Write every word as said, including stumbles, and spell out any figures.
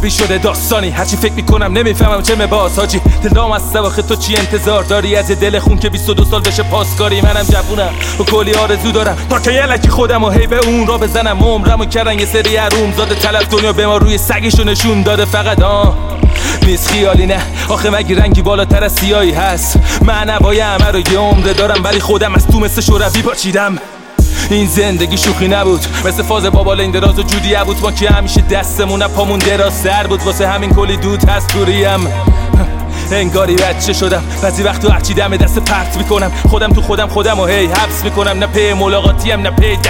ببین شده داستانی، هرچی فکر میکنم نمیفهمم چه مباس حاجی. دلام از سواخه تو چی انتظار داری از دل خون که بیست و دو سال بشه پاسکاری؟ منم جوونم و کلی آرزو دارم تا که یلکی خودم و هی به اون را بزنم. عمرمو کردن یه سری حروم زاده طلب، دنیا به ما روی سگشو نشون داده فقط آه نیست خیالی. نه آخه مگه رنگی بالاتر از سیاهی هست؟ من هوای همه رو یه عمره دارم ولی خودم از تو مثل شوروی پاچیدم. این زندگی شوخی نبود، مثل فاز بابا لنگ دراز و جودی بود. ما که همیشه دستمون پامون دراز سر بود، واسه همین کلی دود هست دوریم. انگاری بچه شدم بعضی وقت تو هرچی دم دست پرت میکنم، خودم تو خودم خودم و هی حبس میکنم. نه پی ملاقاتیم نه پی